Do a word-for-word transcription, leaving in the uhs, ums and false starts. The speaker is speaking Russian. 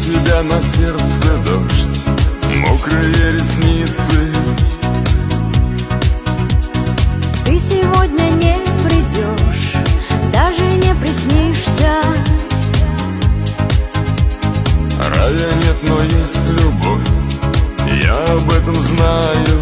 тебя на сердце дождь, мокрые ресницы. Ты сегодня не придешь, даже не приснишься. Рая нет, но есть любовь, я об этом знаю.